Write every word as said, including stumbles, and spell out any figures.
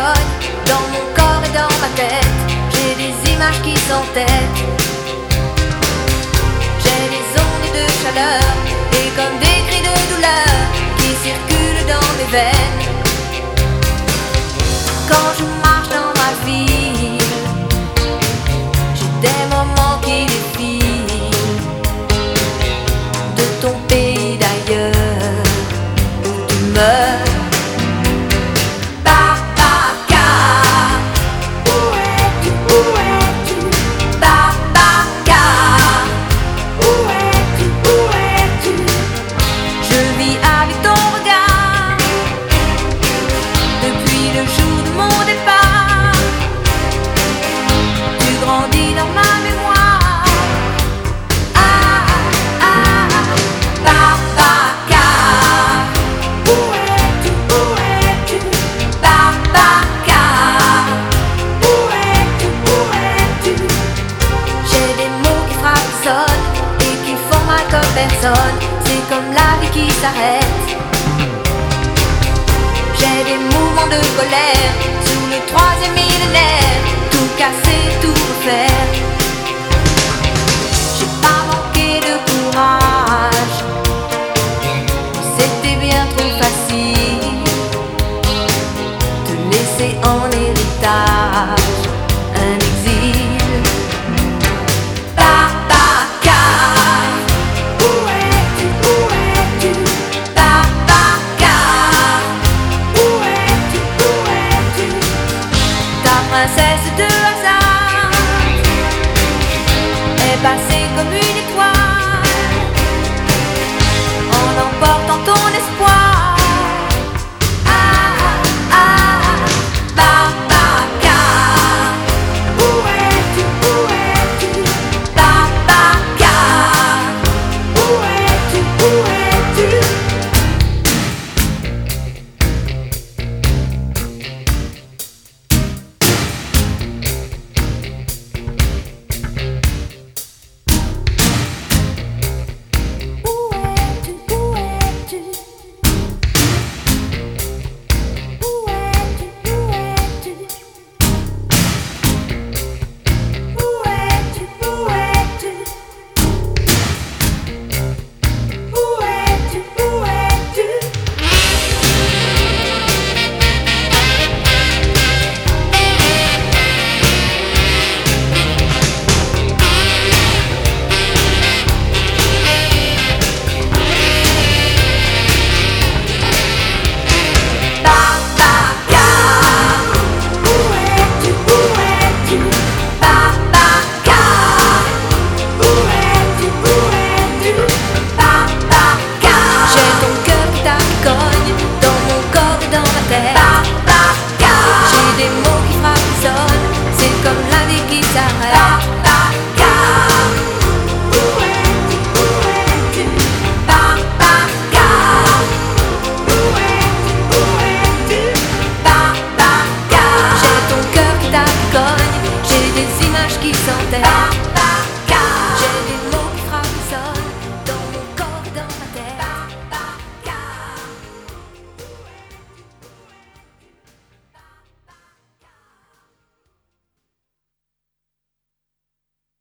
cogne dans mon corps et dans ma tête. J'ai des images qui s'entêtent. J'ai des ondes de chaleur et comme des cris de douleur qui circulent dans mes veines. Quand je marche dans ma ville, j'ai des moments qui défilent de ton pays d'ailleurs où tu meurs. C'est comme la vie qui s'arrête. J'ai des mouvements de colère sous le troisième millénaire. Tout casser, tout refaire. J'ai pas manqué de courage. C'était bien trop facile de laisser en héritage un exil. Princesse de hasard est passée comme une étoile en emportant ton espoir.